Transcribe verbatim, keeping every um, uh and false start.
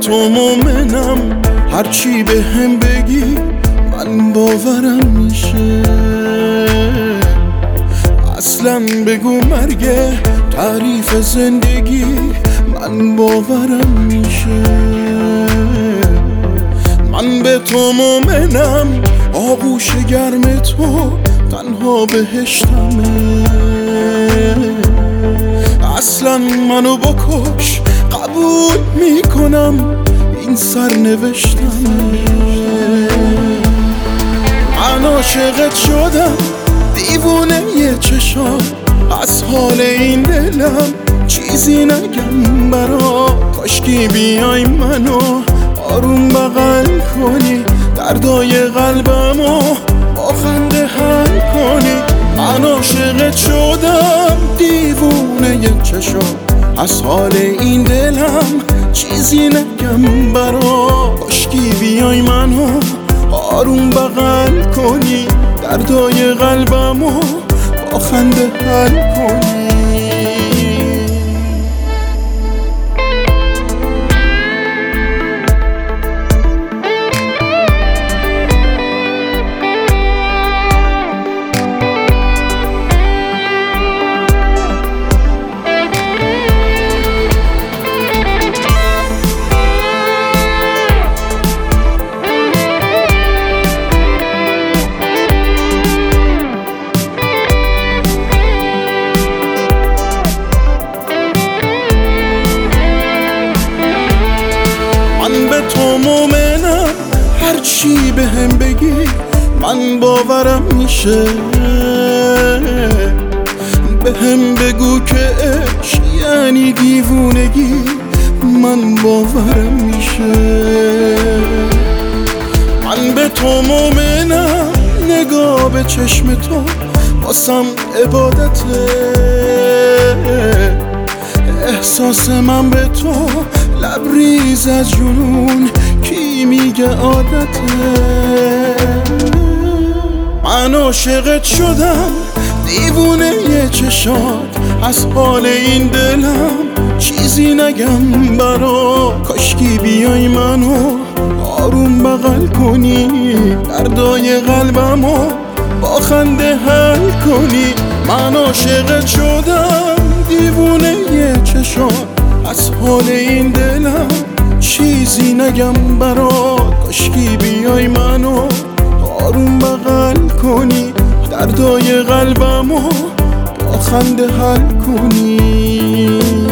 تو مومنم، هرچی به هم بگی من باورم میشه. اصلا بگو مرگه تعریف زندگی من باورم میشه. من به تو مومنم، آغوش گرم تو تنها بهشتمه. اصلا منو بکش قبول میکنم، این سرنوشتمه. من عاشقت شدم، دیوونه یه چشام، از حال این دلم چیزی نگم برا. کاشکی بیای منو آروم بغل کنی، دردای قلبمو با خنده حل کنی. من عاشقت شدم، دیوونه یه چشام، از حال این دلم چیزی نگم برا. کاشکی بیای منو آروم بغل کنی، دردای قلبمو با خنده حل کنی. تو مومنم، هرچی به هم بگی من باورم میشه. به هم بگو که عشق یعنی دیوونگی من باورم میشه. من به تو مومنم، نگاه به چشم تو واسم عبادته. احساس من به تو لبریز از جنون، کی میگه عادته. من عاشقت شدم، دیوونه یه چشات، از حال این دلم چیزی نگم برا. کاشکی بیای منو آروم بغل کنی، دردای قلبمو با خنده حل کنی. من عاشقت شدم، دیوونه یه چشات، از حال این دلم چیزی نگم برات. کاشکی بیای منو آروم بغل کنی، دردای قلبمو با خنده حل کنی.